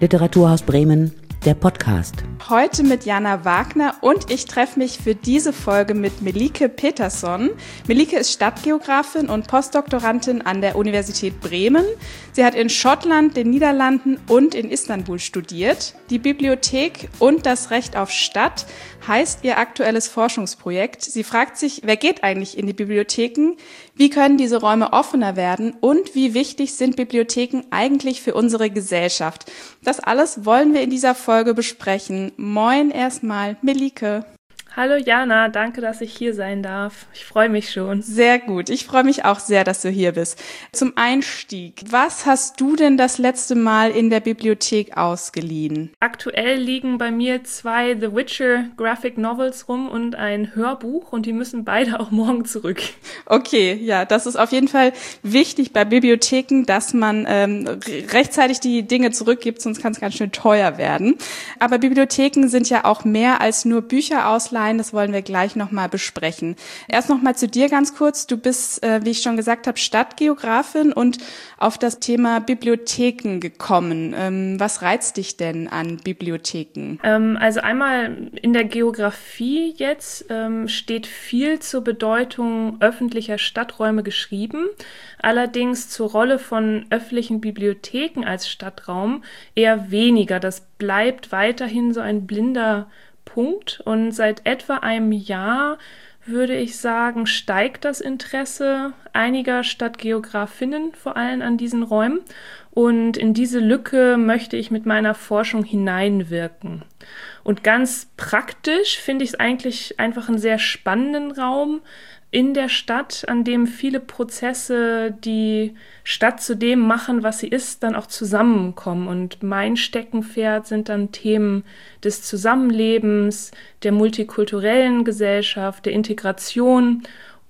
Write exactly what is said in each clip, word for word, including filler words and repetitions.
Literaturhaus Bremen, der Podcast. Heute mit Jana Wagner und ich treffe mich für diese Folge mit Melike Peterson. Melike ist Stadtgeografin und Postdoktorandin an der Universität Bremen. Sie hat in Schottland, den Niederlanden und in Istanbul studiert. Die Bibliothek und das Recht auf Stadt heißt ihr aktuelles Forschungsprojekt. Sie fragt sich, wer geht eigentlich in die Bibliotheken? Wie können diese Räume offener werden? Und wie wichtig sind Bibliotheken eigentlich für unsere Gesellschaft? Das alles wollen wir in dieser Folge besprechen. Moin erstmal, Melike. Hallo Jana, danke, dass ich hier sein darf. Ich freue mich schon. Sehr gut, ich freue mich auch sehr, dass du hier bist. Zum Einstieg, was hast du denn das letzte Mal in der Bibliothek ausgeliehen? Aktuell liegen bei mir zwei The Witcher Graphic Novels rum und ein Hörbuch und die müssen beide auch morgen zurück. Okay, ja, das ist auf jeden Fall wichtig bei Bibliotheken, dass man ähm, rechtzeitig die Dinge zurückgibt, sonst kann es ganz schön teuer werden. Aber Bibliotheken sind ja auch mehr als nur Bücher ausleihen. Das wollen wir gleich nochmal besprechen. Erst nochmal zu dir ganz kurz. Du bist, äh, wie ich schon gesagt habe, Stadtgeografin und auf das Thema Bibliotheken gekommen. Ähm, was reizt dich denn an Bibliotheken? Ähm, also einmal in der Geografie jetzt ähm, steht viel zur Bedeutung öffentlicher Stadträume geschrieben. Allerdings zur Rolle von öffentlichen Bibliotheken als Stadtraum eher weniger. Das bleibt weiterhin so ein blinder Punkt. Und seit etwa einem Jahr, würde ich sagen, steigt das Interesse einiger Stadtgeografinnen vor allem an diesen Räumen. Und in diese Lücke möchte ich mit meiner Forschung hineinwirken. Und ganz praktisch finde ich es eigentlich einfach einen sehr spannenden Raum in der Stadt, an dem viele Prozesse die Stadt zu dem machen, was sie ist, dann auch zusammenkommen. Und mein Steckenpferd sind dann Themen des Zusammenlebens, der multikulturellen Gesellschaft, der Integration.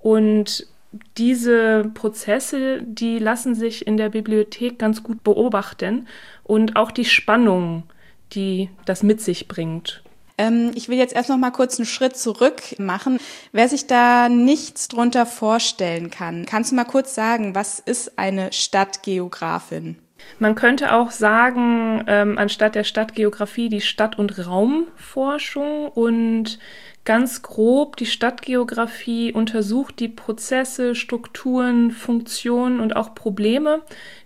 Und diese Prozesse, die lassen sich in der Bibliothek ganz gut beobachten und auch die Spannung, die das mit sich bringt. Ich will jetzt erst noch mal kurz einen Schritt zurück machen. Wer sich da nichts drunter vorstellen kann, kannst du mal kurz sagen, was ist eine Stadtgeografin? Man könnte auch sagen, ähm, anstatt der Stadtgeografie die Stadt- und Raumforschung und ganz grob die Stadtgeografie untersucht die Prozesse, Strukturen, Funktionen und auch Probleme,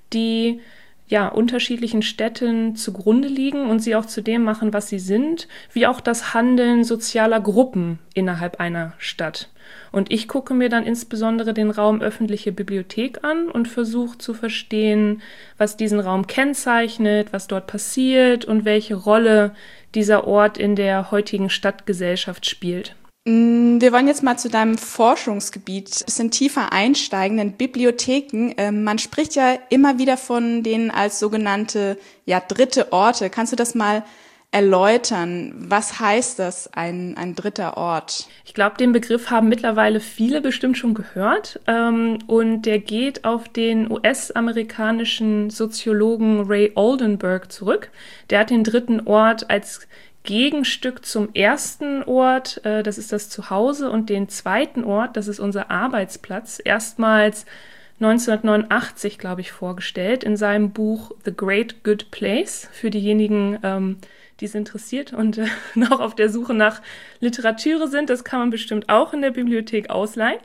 die ja, unterschiedlichen Städten zugrunde liegen und sie auch zu dem machen, was sie sind, wie auch das Handeln sozialer Gruppen innerhalb einer Stadt. Und ich gucke mir dann insbesondere den Raum öffentliche Bibliothek an und versuche zu verstehen, was diesen Raum kennzeichnet, was dort passiert und welche Rolle dieser Ort in der heutigen Stadtgesellschaft spielt. Wir wollen jetzt mal zu deinem Forschungsgebiet ein bisschen tiefer einsteigen, denn Bibliotheken, äh, man spricht ja immer wieder von denen als sogenannte ja, dritte Orte. Kannst du das mal erläutern? Was heißt das, ein, ein dritter Ort? Ich glaube, den Begriff haben mittlerweile viele bestimmt schon gehört ähm, und der geht auf den U S-amerikanischen Soziologen Ray Oldenburg zurück. Der hat den dritten Ort als Gegenstück zum ersten Ort, äh, das ist das Zuhause, und den zweiten Ort, das ist unser Arbeitsplatz, erstmals neunzehnhundertneunundachtzig, glaube ich, vorgestellt in seinem Buch The Great Good Place für diejenigen, ähm, die es interessiert und äh, noch auf der Suche nach Literatur sind. Das kann man bestimmt auch in der Bibliothek ausleihen.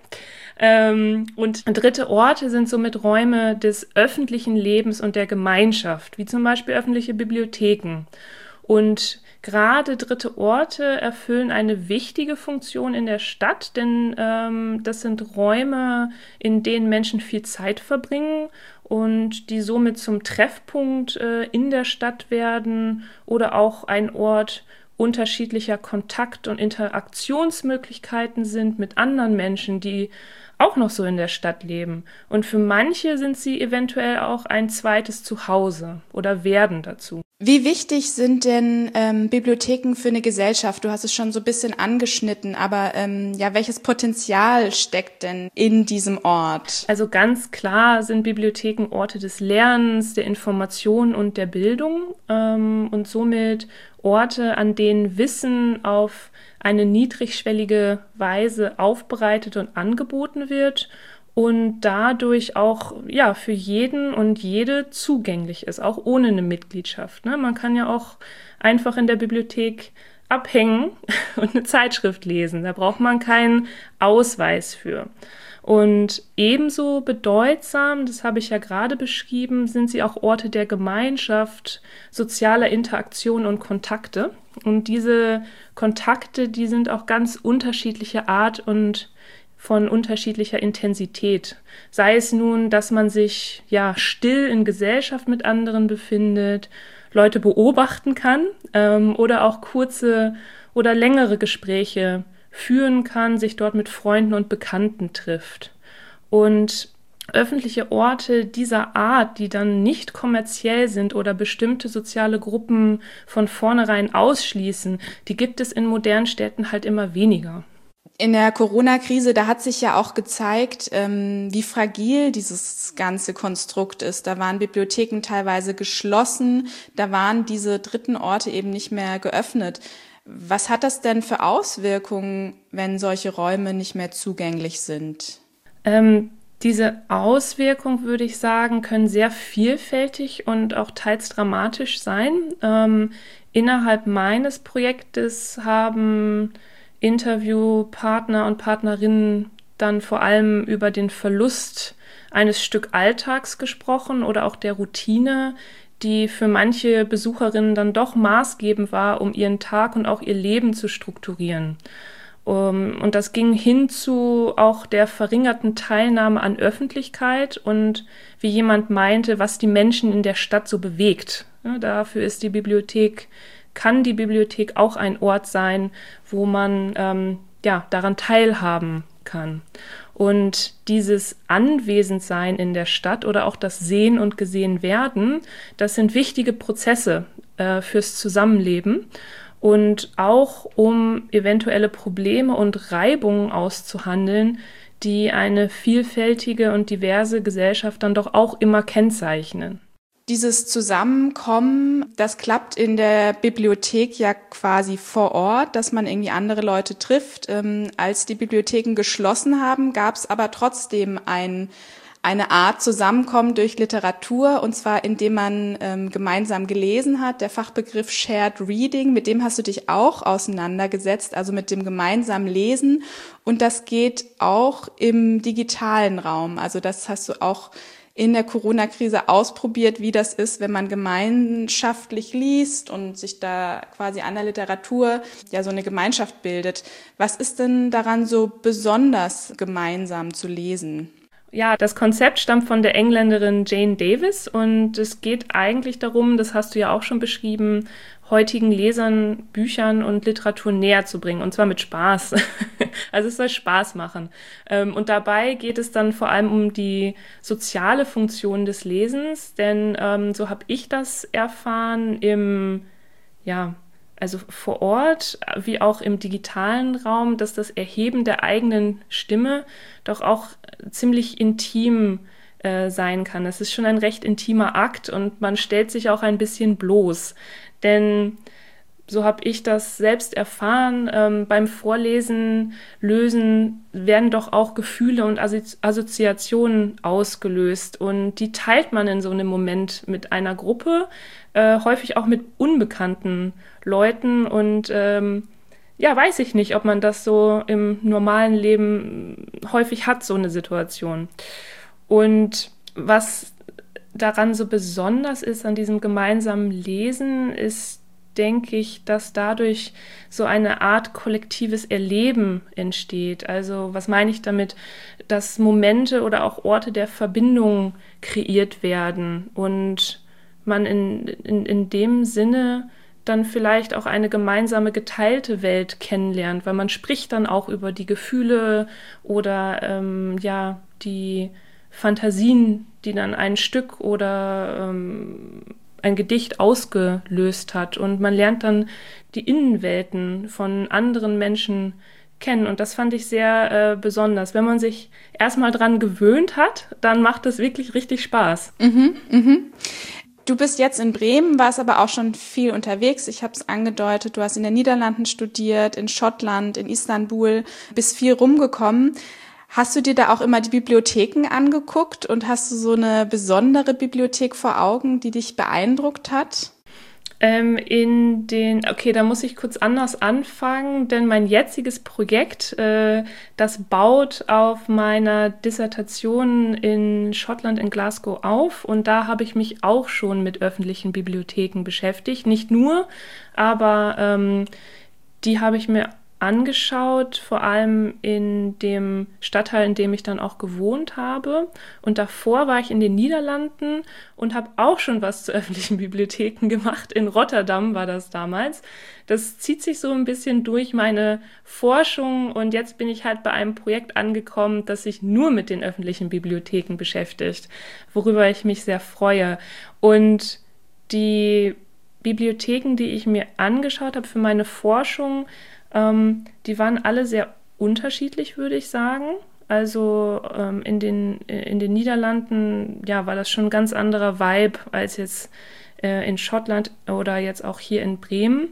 Ähm, und dritte Orte sind somit Räume des öffentlichen Lebens und der Gemeinschaft, wie zum Beispiel öffentliche Bibliotheken. Und gerade dritte Orte erfüllen eine wichtige Funktion in der Stadt, denn ähm, das sind Räume, in denen Menschen viel Zeit verbringen und die somit zum Treffpunkt äh, in der Stadt werden oder auch ein Ort unterschiedlicher Kontakt- und Interaktionsmöglichkeiten sind mit anderen Menschen, die auch noch so in der Stadt leben. Und für manche sind sie eventuell auch ein zweites Zuhause oder werden dazu. Wie wichtig sind denn ähm, Bibliotheken für eine Gesellschaft? Du hast es schon so ein bisschen angeschnitten, aber ähm, ja, welches Potenzial steckt denn in diesem Ort? Also ganz klar sind Bibliotheken Orte des Lernens, der Information und der Bildung ähm, und somit Orte, an denen Wissen auf eine niedrigschwellige Weise aufbereitet und angeboten wird und dadurch auch ja für jeden und jede zugänglich ist, auch ohne eine Mitgliedschaft. Ne? Man kann ja auch einfach in der Bibliothek abhängen und eine Zeitschrift lesen. Da braucht man keinen Ausweis für. Und ebenso bedeutsam, das habe ich ja gerade beschrieben, sind sie auch Orte der Gemeinschaft, sozialer Interaktion und Kontakte. Und diese Kontakte, die sind auch ganz unterschiedlicher Art und von unterschiedlicher Intensität. Sei es nun, dass man sich ja still in Gesellschaft mit anderen befindet, Leute beobachten kann ähm, oder auch kurze oder längere Gespräche führen kann, sich dort mit Freunden und Bekannten trifft. Und öffentliche Orte dieser Art, die dann nicht kommerziell sind oder bestimmte soziale Gruppen von vornherein ausschließen, die gibt es in modernen Städten halt immer weniger. In der Corona-Krise, da hat sich ja auch gezeigt, ähm, wie fragil dieses ganze Konstrukt ist. Da waren Bibliotheken teilweise geschlossen, da waren diese dritten Orte eben nicht mehr geöffnet. Was hat das denn für Auswirkungen, wenn solche Räume nicht mehr zugänglich sind? Ähm, diese Auswirkungen, würde ich sagen, können sehr vielfältig und auch teils dramatisch sein. Ähm, innerhalb meines Projektes haben Interviewpartner und Partnerinnen dann vor allem über den Verlust eines Stück Alltags gesprochen oder auch der Routine, die für manche Besucherinnen dann doch maßgebend war, um ihren Tag und auch ihr Leben zu strukturieren. Um, und das ging hin zu auch der verringerten Teilnahme an Öffentlichkeit und wie jemand meinte, was die Menschen in der Stadt so bewegt. Ja, dafür ist die Bibliothek, kann die Bibliothek auch ein Ort sein, wo man ähm, ja, daran teilhaben kann. Und dieses Anwesendsein in der Stadt oder auch das Sehen und Gesehen werden, das sind wichtige Prozesse äh, fürs Zusammenleben und auch um eventuelle Probleme und Reibungen auszuhandeln, die eine vielfältige und diverse Gesellschaft dann doch auch immer kennzeichnen. Dieses Zusammenkommen, das klappt in der Bibliothek ja quasi vor Ort, dass man irgendwie andere Leute trifft. Ähm, als die Bibliotheken geschlossen haben, gab es aber trotzdem ein, eine Art Zusammenkommen durch Literatur, und zwar indem man ähm, gemeinsam gelesen hat. Der Fachbegriff Shared Reading, mit dem hast du dich auch auseinandergesetzt, also mit dem gemeinsamen Lesen. Und das geht auch im digitalen Raum. Also das hast du auch in der Corona-Krise ausprobiert, wie das ist, wenn man gemeinschaftlich liest und sich da quasi an der Literatur ja so eine Gemeinschaft bildet. Was ist denn daran so besonders, gemeinsam zu lesen? Ja, das Konzept stammt von der Engländerin Jane Davis und es geht eigentlich darum, das hast du ja auch schon beschrieben, heutigen Lesern Büchern und Literatur näher zu bringen, und zwar mit Spaß. Also es soll Spaß machen. Und dabei geht es dann vor allem um die soziale Funktion des Lesens, denn ähm, so habe ich das erfahren im, ja, also vor Ort wie auch im digitalen Raum, dass das Erheben der eigenen Stimme doch auch ziemlich intim äh, sein kann. Es ist schon ein recht intimer Akt und man stellt sich auch ein bisschen bloß. Denn so habe ich das selbst erfahren, ähm, beim Vorlesen, Lösen werden doch auch Gefühle und Assozi- Assoziationen ausgelöst. Und die teilt man in so einem Moment mit einer Gruppe, äh, häufig auch mit unbekannten Leuten. Und ähm, ja, weiß ich nicht, ob man das so im normalen Leben häufig hat, so eine Situation. Und was daran so besonders ist an diesem gemeinsamen Lesen, ist, denke ich, dass dadurch so eine Art kollektives Erleben entsteht. Also was meine ich damit? Dass Momente oder auch Orte der Verbindung kreiert werden und man in, in, in dem Sinne dann vielleicht auch eine gemeinsame geteilte Welt kennenlernt, weil man spricht dann auch über die Gefühle oder ähm, ja die Fantasien, die dann ein Stück oder ähm, ein Gedicht ausgelöst hat. Und man lernt dann die Innenwelten von anderen Menschen kennen. Und das fand ich sehr äh, besonders. Wenn man sich erstmal dran gewöhnt hat, dann macht es wirklich richtig Spaß. Mhm, mhm. Du bist jetzt in Bremen, warst aber auch schon viel unterwegs. Ich habe es angedeutet, du hast in den Niederlanden studiert, in Schottland, in Istanbul, bist viel rumgekommen. Hast du dir da auch immer die Bibliotheken angeguckt und hast du so eine besondere Bibliothek vor Augen, die dich beeindruckt hat? Ähm, in den, okay, da muss ich kurz anders anfangen, denn mein jetziges Projekt, äh, das baut auf meiner Dissertation in Schottland in Glasgow auf, und da habe ich mich auch schon mit öffentlichen Bibliotheken beschäftigt. Nicht nur, aber ähm, die habe ich mir angeschaut, vor allem in dem Stadtteil, in dem ich dann auch gewohnt habe. Und davor war ich in den Niederlanden und habe auch schon was zu öffentlichen Bibliotheken gemacht. In Rotterdam war das damals. Das zieht sich so ein bisschen durch meine Forschung, und jetzt bin ich halt bei einem Projekt angekommen, das sich nur mit den öffentlichen Bibliotheken beschäftigt, worüber ich mich sehr freue. Und die Bibliotheken, die ich mir angeschaut habe für meine Forschung, Ähm, die waren alle sehr unterschiedlich, würde ich sagen. Also ähm, in den, in den Niederlanden, ja, war das schon ein ganz anderer Vibe als jetzt äh, in Schottland oder jetzt auch hier in Bremen.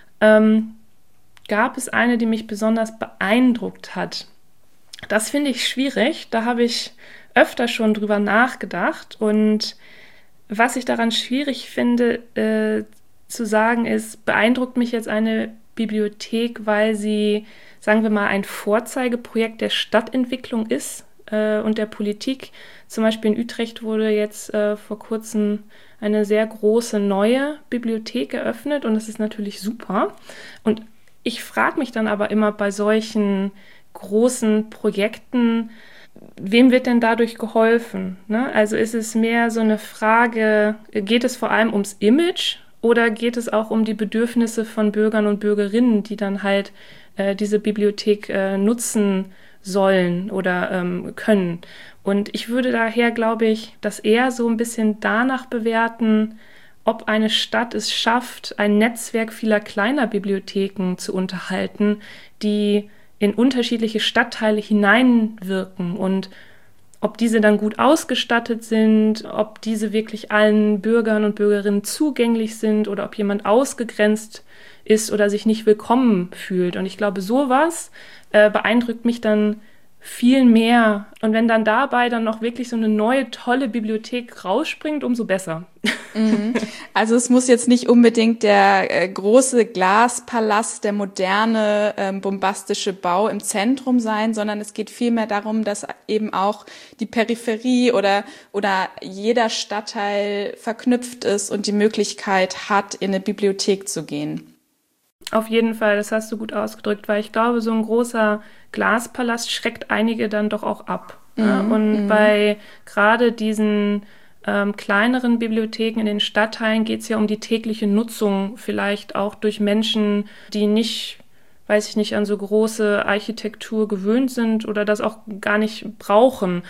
Ähm, gab es eine, die mich besonders beeindruckt hat? Das finde ich schwierig. Da habe ich öfter schon drüber nachgedacht. Und was ich daran schwierig finde, äh, zu sagen ist, beeindruckt mich jetzt eine Bibliothek, weil sie, sagen wir mal, ein Vorzeigeprojekt der Stadtentwicklung ist äh, und der Politik. Zum Beispiel in Utrecht wurde jetzt äh, vor kurzem eine sehr große neue Bibliothek eröffnet, und das ist natürlich super. Und ich frage mich dann aber immer bei solchen großen Projekten, wem wird denn dadurch geholfen? Ne? Also ist es mehr so eine Frage, geht es vor allem ums Image? Oder geht es auch um die Bedürfnisse von Bürgern und Bürgerinnen, die dann halt äh, diese Bibliothek äh, nutzen sollen oder ähm, können? Und ich würde daher, glaube ich, das eher so ein bisschen danach bewerten, ob eine Stadt es schafft, ein Netzwerk vieler kleiner Bibliotheken zu unterhalten, die in unterschiedliche Stadtteile hineinwirken, und ob diese dann gut ausgestattet sind, ob diese wirklich allen Bürgern und Bürgerinnen zugänglich sind oder ob jemand ausgegrenzt ist oder sich nicht willkommen fühlt. Und ich glaube, sowas äh, beeindruckt mich dann viel mehr. Und wenn dann dabei dann noch wirklich so eine neue, tolle Bibliothek rausspringt, umso besser. Mhm. Also es muss jetzt nicht unbedingt der äh, große Glaspalast, der moderne, ähm, bombastische Bau im Zentrum sein, sondern es geht vielmehr darum, dass eben auch die Peripherie oder, oder jeder Stadtteil verknüpft ist und die Möglichkeit hat, in eine Bibliothek zu gehen. Auf jeden Fall, das hast du gut ausgedrückt, weil ich glaube, so ein großer Glaspalast schreckt einige dann doch auch ab. Mhm. Ja? Und mhm. bei gerade diesen ähm, kleineren Bibliotheken in den Stadtteilen geht es ja um die tägliche Nutzung, vielleicht auch durch Menschen, die nicht, weiß ich nicht, an so große Architektur gewöhnt sind oder das auch gar nicht brauchen.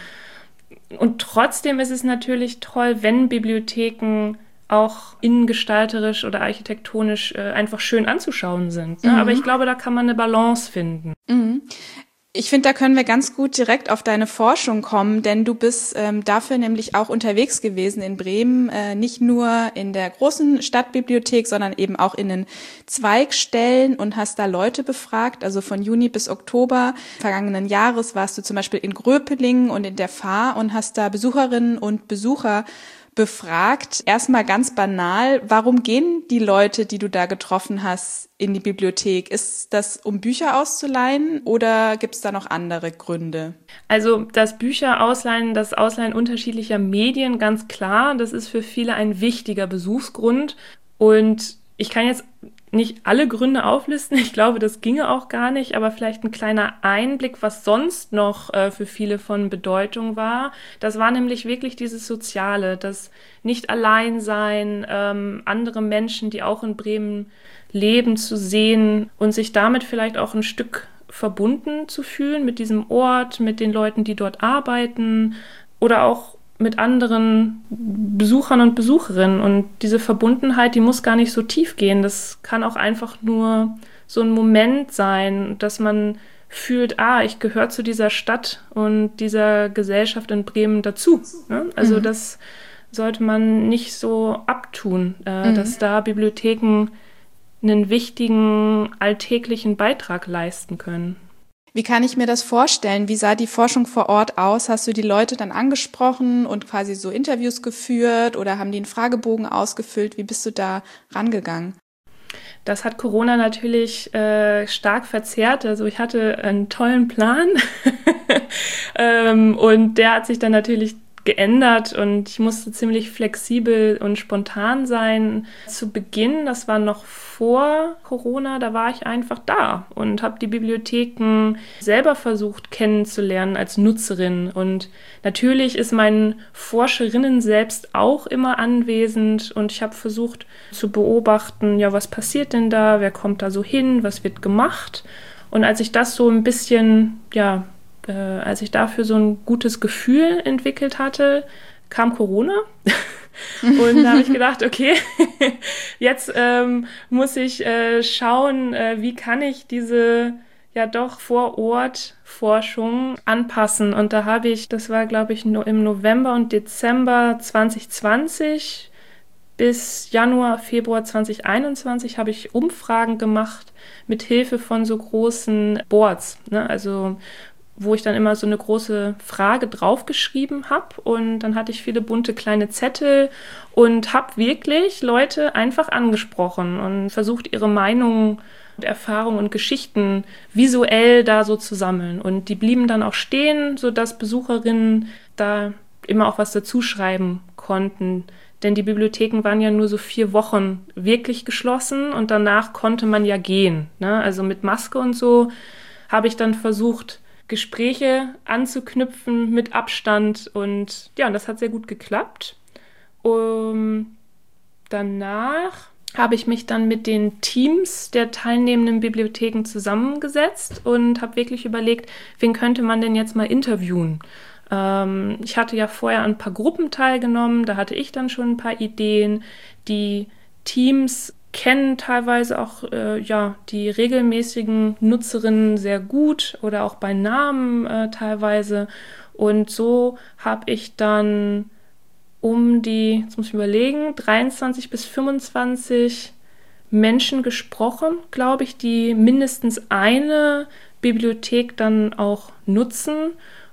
Und trotzdem ist es natürlich toll, wenn Bibliotheken auch innengestalterisch oder architektonisch äh, einfach schön anzuschauen sind. Ne? Mhm. Aber ich glaube, da kann man eine Balance finden. Mhm. Ich finde, da können wir ganz gut direkt auf deine Forschung kommen, denn du bist ähm, dafür nämlich auch unterwegs gewesen in Bremen, äh, nicht nur in der großen Stadtbibliothek, sondern eben auch in den Zweigstellen, und hast da Leute befragt. Also von Juni bis Oktober vergangenen Jahres warst du zum Beispiel in Gröpelingen und in der Fahr und hast da Besucherinnen und Besucher befragt. Erstmal ganz banal, warum gehen die Leute, die du da getroffen hast, in die Bibliothek? Ist das, um Bücher auszuleihen, oder gibt es da noch andere Gründe? Also das Bücher ausleihen, das Ausleihen unterschiedlicher Medien, ganz klar, das ist für viele ein wichtiger Besuchsgrund. Und ich kann jetzt nicht alle Gründe auflisten, ich glaube, das ginge auch gar nicht, aber vielleicht ein kleiner Einblick, was sonst noch äh, für viele von Bedeutung war. Das war nämlich wirklich dieses Soziale, das Nicht-Allein-Sein, ähm, andere Menschen, die auch in Bremen leben, zu sehen und sich damit vielleicht auch ein Stück verbunden zu fühlen mit diesem Ort, mit den Leuten, die dort arbeiten oder auch mit anderen Besuchern und Besucherinnen. Und diese Verbundenheit, die muss gar nicht so tief gehen. Das kann auch einfach nur so ein Moment sein, dass man fühlt, ah, ich gehöre zu dieser Stadt und dieser Gesellschaft in Bremen dazu. Ne? Also mhm. das sollte man nicht so abtun, äh, mhm. dass da Bibliotheken einen wichtigen alltäglichen Beitrag leisten können. Wie kann ich mir das vorstellen? Wie sah die Forschung vor Ort aus? Hast du die Leute dann angesprochen und quasi so Interviews geführt oder haben die einen Fragebogen ausgefüllt? Wie bist du da rangegangen? Das hat Corona natürlich äh, stark verzerrt. Also ich hatte einen tollen Plan ähm, und der hat sich dann natürlich geändert und ich musste ziemlich flexibel und spontan sein. Zu Beginn, das war noch vor Corona, da war ich einfach da und habe die Bibliotheken selber versucht kennenzulernen als Nutzerin. Und natürlich ist mein Forscherinnen selbst auch immer anwesend und ich habe versucht zu beobachten, ja, was passiert denn da, wer kommt da so hin, was wird gemacht. Und als ich das so ein bisschen, ja, äh, als ich dafür so ein gutes Gefühl entwickelt hatte, kam Corona. Und da habe ich gedacht, okay, jetzt ähm, muss ich äh, schauen, äh, wie kann ich diese ja doch vor Ort Forschung anpassen. Und da habe ich, das war glaube ich no, im November und Dezember zwanzig zwanzig bis Januar, Februar zwanzig einundzwanzig habe ich Umfragen gemacht mit Hilfe von so großen Boards, ne? Also wo ich dann immer so eine große Frage draufgeschrieben habe und dann hatte ich viele bunte kleine Zettel und habe wirklich Leute einfach angesprochen und versucht, ihre Meinungen und Erfahrungen und Geschichten visuell da so zu sammeln. Und die blieben dann auch stehen, sodass Besucherinnen da immer auch was dazu schreiben konnten. Denn die Bibliotheken waren ja nur so vier Wochen wirklich geschlossen und danach konnte man ja gehen, ne? Also mit Maske und so habe ich dann versucht, Gespräche anzuknüpfen mit Abstand und ja, das hat sehr gut geklappt. Um, danach habe ich mich dann mit den Teams der teilnehmenden Bibliotheken zusammengesetzt und habe wirklich überlegt, wen könnte man denn jetzt mal interviewen. Ähm, ich hatte ja vorher an ein paar Gruppen teilgenommen, da hatte ich dann schon ein paar Ideen. Die Teams kennen teilweise auch äh, ja, die regelmäßigen Nutzerinnen sehr gut oder auch bei Namen äh, teilweise. Und so habe ich dann um die, jetzt muss ich überlegen, dreiundzwanzig bis fünfundzwanzig Menschen gesprochen, glaube ich, die mindestens eine Bibliothek dann auch nutzen.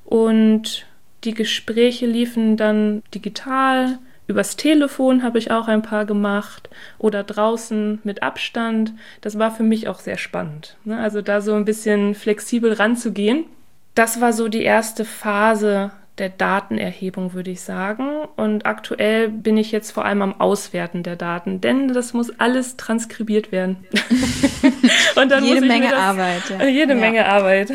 Und die Gespräche liefen dann digital. Übers Telefon habe ich auch ein paar gemacht oder draußen mit Abstand. Das war für mich auch sehr spannend, ne? Also da so ein bisschen flexibel ranzugehen. Das war so die erste Phase der Datenerhebung, würde ich sagen. Und aktuell bin ich jetzt vor allem am Auswerten der Daten, denn das muss alles transkribiert werden. Und dann jede muss ich Menge mir das, Arbeit. Ja. Jede ja. Menge Arbeit.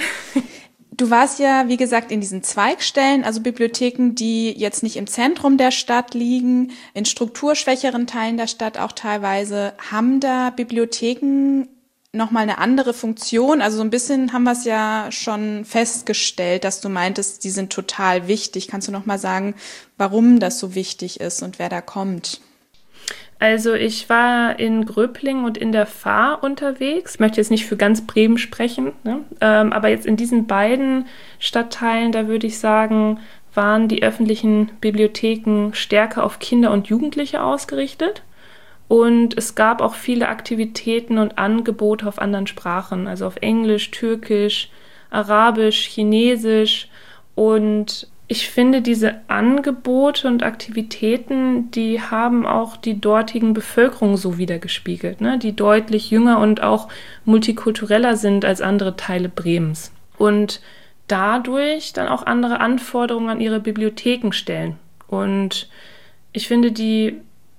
Du warst ja, wie gesagt, in diesen Zweigstellen, also Bibliotheken, die jetzt nicht im Zentrum der Stadt liegen, in strukturschwächeren Teilen der Stadt auch teilweise. Haben da Bibliotheken nochmal eine andere Funktion? Also so ein bisschen haben wir es ja schon festgestellt, dass du meintest, die sind total wichtig. Kannst du nochmal sagen, warum das so wichtig ist und wer da kommt? Also ich war in Gröbling und in der Fahr unterwegs. Ich möchte jetzt nicht für ganz Bremen sprechen, ne? ähm, aber jetzt in diesen beiden Stadtteilen, da würde ich sagen, waren die öffentlichen Bibliotheken stärker auf Kinder und Jugendliche ausgerichtet. Und es gab auch viele Aktivitäten und Angebote auf anderen Sprachen, also auf Englisch, Türkisch, Arabisch, Chinesisch. Und ich finde, diese Angebote und Aktivitäten, die haben auch die dortigen Bevölkerung so widergespiegelt, ne? Die deutlich jünger und auch multikultureller sind als andere Teile Bremens. Und dadurch dann auch andere Anforderungen an ihre Bibliotheken stellen. Und ich finde, die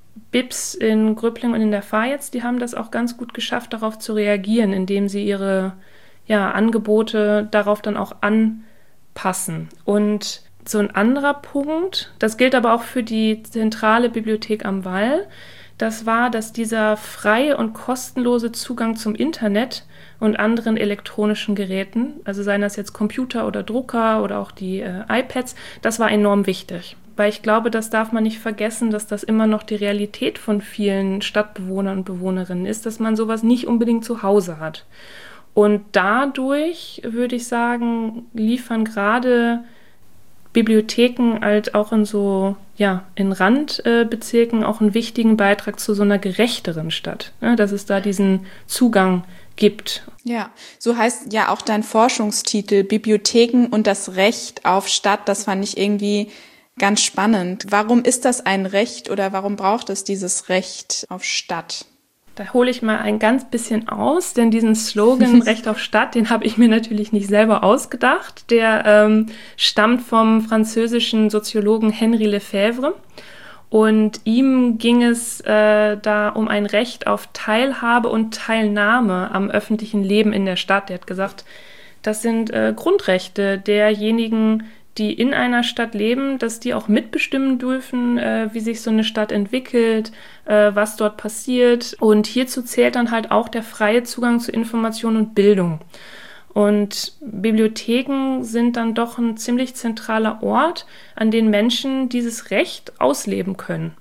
Bibs in Gröbling und in der Fahr jetzt, die haben das auch ganz gut geschafft, darauf zu reagieren, indem sie ihre ja, Angebote darauf dann auch anpassen. Und so ein anderer Punkt, das gilt aber auch für die zentrale Bibliothek am Wall, das war, dass dieser freie und kostenlose Zugang zum Internet und anderen elektronischen Geräten, also seien das jetzt Computer oder Drucker oder auch die äh, iPads, das war enorm wichtig. Weil ich glaube, das darf man nicht vergessen, dass das immer noch die Realität von vielen Stadtbewohnern und Bewohnerinnen ist, dass man sowas nicht unbedingt zu Hause hat. Und dadurch, würde ich sagen, liefern gerade Bibliotheken halt auch in so, ja, in Randbezirken äh, auch einen wichtigen Beitrag zu so einer gerechteren Stadt, ne? Dass es da diesen Zugang gibt. Ja, so heißt ja auch dein Forschungstitel, Bibliotheken und das Recht auf Stadt. Das fand ich irgendwie ganz spannend. Warum ist das ein Recht oder warum braucht es dieses Recht auf Stadt? Da hole ich mal ein ganz bisschen aus, denn diesen Slogan Recht auf Stadt, den habe ich mir natürlich nicht selber ausgedacht. Der ähm, stammt vom französischen Soziologen Henri Lefebvre. Und ihm ging es äh, da um ein Recht auf Teilhabe und Teilnahme am öffentlichen Leben in der Stadt. Er hat gesagt, das sind äh, Grundrechte derjenigen, die in einer Stadt leben, dass die auch mitbestimmen dürfen, äh, wie sich so eine Stadt entwickelt, äh, was dort passiert. Und hierzu zählt dann halt auch der freie Zugang zu Information und Bildung. Und Bibliotheken sind dann doch ein ziemlich zentraler Ort, an dem Menschen dieses Recht ausleben können.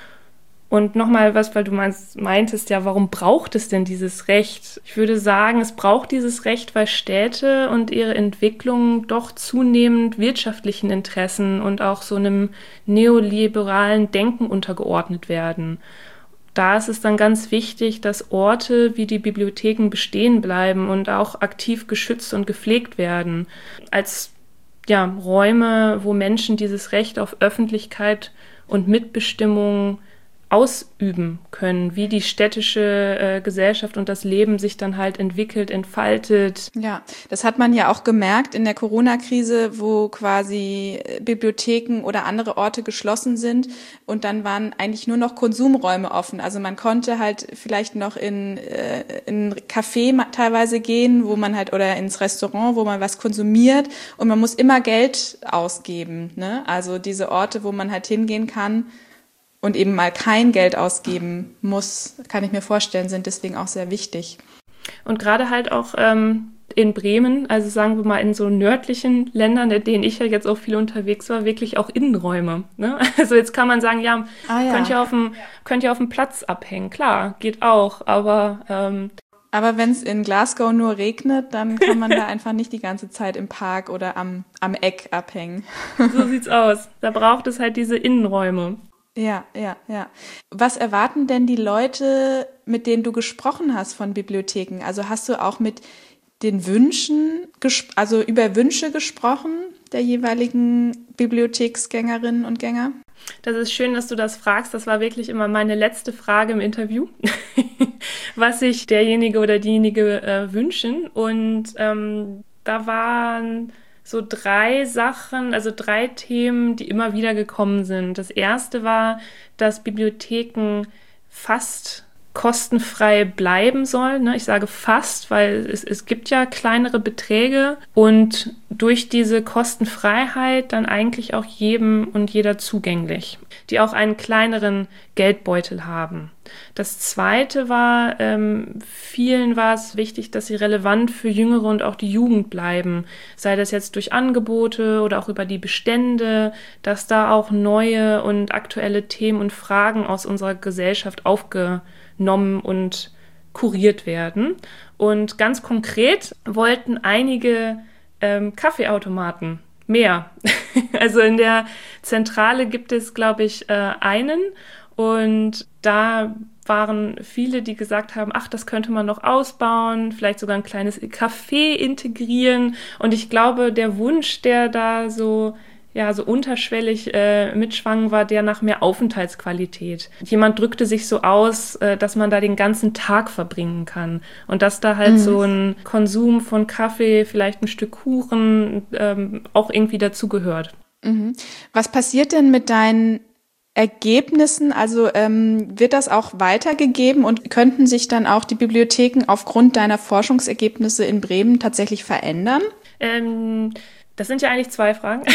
Und nochmal was, weil du meintest, ja, warum braucht es denn dieses Recht? Ich würde sagen, es braucht dieses Recht, weil Städte und ihre Entwicklung doch zunehmend wirtschaftlichen Interessen und auch so einem neoliberalen Denken untergeordnet werden. Da ist es dann ganz wichtig, dass Orte wie die Bibliotheken bestehen bleiben und auch aktiv geschützt und gepflegt werden. Als ja, Räume, wo Menschen dieses Recht auf Öffentlichkeit und Mitbestimmung ausüben können, wie die städtische äh, Gesellschaft und das Leben sich dann halt entwickelt, entfaltet. Ja, das hat man ja auch gemerkt in der Corona-Krise, wo quasi Bibliotheken oder andere Orte geschlossen sind und dann waren eigentlich nur noch Konsumräume offen. Also man konnte halt vielleicht noch in äh, in ein Café teilweise gehen, wo man halt oder ins Restaurant, wo man was konsumiert und man muss immer Geld ausgeben, ne? Also diese Orte, wo man halt hingehen kann und eben mal kein Geld ausgeben muss, kann ich mir vorstellen, sind deswegen auch sehr wichtig. Und gerade halt auch ähm, in Bremen, also sagen wir mal in so nördlichen Ländern, in denen ich ja jetzt auch viel unterwegs war, wirklich auch Innenräume. Ne? Also jetzt kann man sagen, ja, ah, ja. könnt ihr auf dem, könnt ihr auf dem Platz abhängen. Klar, geht auch, aber... Ähm, aber wenn es in Glasgow nur regnet, dann kann man da einfach nicht die ganze Zeit im Park oder am, am Eck abhängen. So sieht's aus. Da braucht es halt diese Innenräume. Ja, ja, ja. Was erwarten denn die Leute, mit denen du gesprochen hast von Bibliotheken? Also hast du auch mit den Wünschen, gesp- also über Wünsche gesprochen der jeweiligen Bibliotheksgängerinnen und Gänger? Das ist schön, dass du das fragst. Das war wirklich immer meine letzte Frage im Interview, was sich derjenige oder diejenige äh, wünschen. Und ähm, da waren so drei Sachen, also drei Themen, die immer wieder gekommen sind. Das erste war, dass Bibliotheken fast kostenfrei bleiben sollen. Ich sage fast, weil es, es gibt ja kleinere Beträge und durch diese Kostenfreiheit dann eigentlich auch jedem und jeder zugänglich, die auch einen kleineren Geldbeutel haben. Das zweite war, ähm, vielen war es wichtig, dass sie relevant für Jüngere und auch die Jugend bleiben, sei das jetzt durch Angebote oder auch über die Bestände, dass da auch neue und aktuelle Themen und Fragen aus unserer Gesellschaft aufgenommen und kuriert werden. Und ganz konkret wollten einige ähm, Kaffeeautomaten mehr. Also in der Zentrale gibt es, glaube ich, äh, einen. Und da waren viele, die gesagt haben, ach, das könnte man noch ausbauen, vielleicht sogar ein kleines Café integrieren. Und ich glaube, der Wunsch, der da so, ja, so unterschwellig äh, mitschwang, war der nach mehr Aufenthaltsqualität. Jemand drückte sich so aus, äh, dass man da den ganzen Tag verbringen kann. Und dass da halt mhm. so ein Konsum von Kaffee, vielleicht ein Stück Kuchen ähm, auch irgendwie dazugehört. Mhm. Was passiert denn mit deinen Ergebnissen, also ähm, wird das auch weitergegeben und könnten sich dann auch die Bibliotheken aufgrund deiner Forschungsergebnisse in Bremen tatsächlich verändern? Ähm, das sind ja eigentlich zwei Fragen.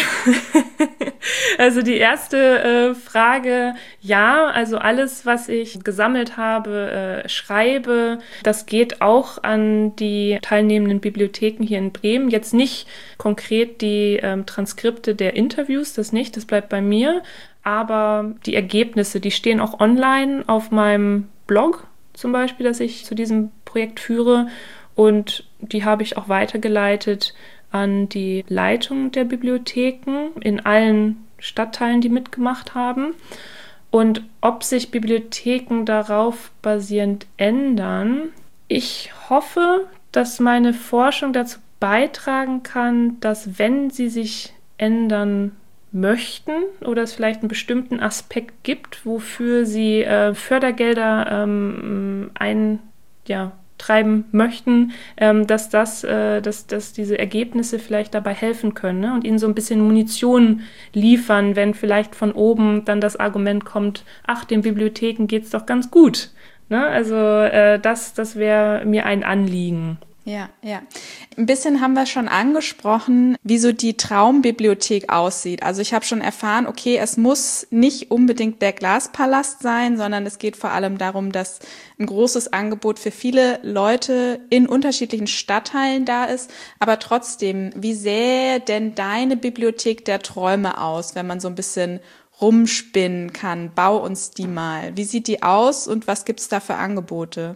Also die erste äh, Frage, ja, also alles, was ich gesammelt habe, äh, schreibe, das geht auch an die teilnehmenden Bibliotheken hier in Bremen. Jetzt nicht konkret die ähm, Transkripte der Interviews, das nicht, das bleibt bei mir. Aber die Ergebnisse, die stehen auch online auf meinem Blog zum Beispiel, das ich zu diesem Projekt führe. Und die habe ich auch weitergeleitet an die Leitung der Bibliotheken in allen Stadtteilen, die mitgemacht haben. Und ob sich Bibliotheken darauf basierend ändern, ich hoffe, dass meine Forschung dazu beitragen kann, dass wenn sie sich ändern möchten oder es vielleicht einen bestimmten Aspekt gibt, wofür sie äh, Fördergelder ähm, ein, ja, treiben möchten, ähm, dass, das, äh, dass, dass diese Ergebnisse vielleicht dabei helfen können, ne? Und ihnen so ein bisschen Munition liefern, wenn vielleicht von oben dann das Argument kommt, ach, den Bibliotheken geht's doch ganz gut. Ne? Also äh, das, das wäre mir ein Anliegen. Ja, ja. Ein bisschen haben wir schon angesprochen, wie so die Traumbibliothek aussieht. Also ich habe schon erfahren, okay, es muss nicht unbedingt der Glaspalast sein, sondern es geht vor allem darum, dass ein großes Angebot für viele Leute in unterschiedlichen Stadtteilen da ist. Aber trotzdem, wie sähe denn deine Bibliothek der Träume aus, wenn man so ein bisschen rumspinnen kann? Bau uns die mal. Wie sieht die aus und was gibt's da für Angebote?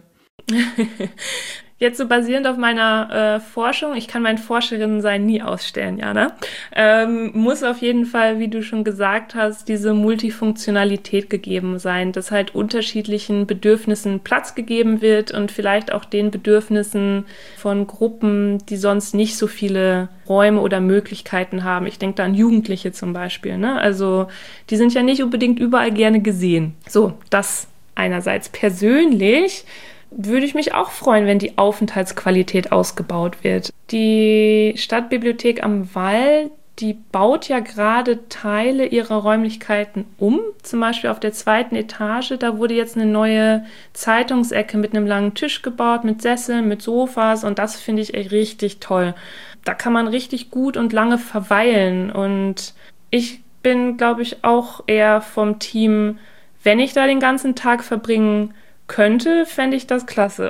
Jetzt so basierend auf meiner äh, Forschung, ich kann mein Forscherinnensein nie ausstellen, Jana, ähm, muss auf jeden Fall, wie du schon gesagt hast, diese Multifunktionalität gegeben sein, dass halt unterschiedlichen Bedürfnissen Platz gegeben wird und vielleicht auch den Bedürfnissen von Gruppen, die sonst nicht so viele Räume oder Möglichkeiten haben. Ich denke da an Jugendliche zum Beispiel, ne? Also die sind ja nicht unbedingt überall gerne gesehen. So, das einerseits. Persönlich würde ich mich auch freuen, wenn die Aufenthaltsqualität ausgebaut wird. Die Stadtbibliothek am Wall, die baut ja gerade Teile ihrer Räumlichkeiten um. Zum Beispiel auf der zweiten Etage, da wurde jetzt eine neue Zeitungsecke mit einem langen Tisch gebaut, mit Sesseln, mit Sofas und das finde ich echt richtig toll. Da kann man richtig gut und lange verweilen und ich bin, glaube ich, auch eher vom Team, wenn ich da den ganzen Tag verbringen könnte, fände ich das klasse.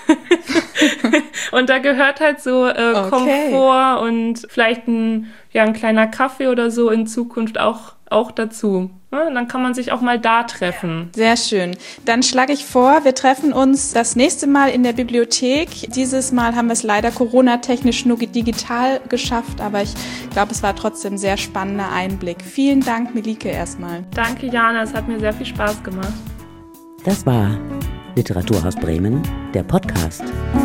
Und da gehört halt so äh, okay. Komfort und vielleicht ein, ja, ein kleiner Kaffee oder so in Zukunft auch, auch dazu. Ja, dann kann man sich auch mal da treffen. Sehr schön. Dann schlage ich vor, wir treffen uns das nächste Mal in der Bibliothek. Dieses Mal haben wir es leider Corona-technisch nur digital geschafft, aber ich glaube, es war trotzdem ein sehr spannender Einblick. Vielen Dank, Melike, erstmal. Danke, Jana. Es hat mir sehr viel Spaß gemacht. Das war Literaturhaus Bremen, der Podcast.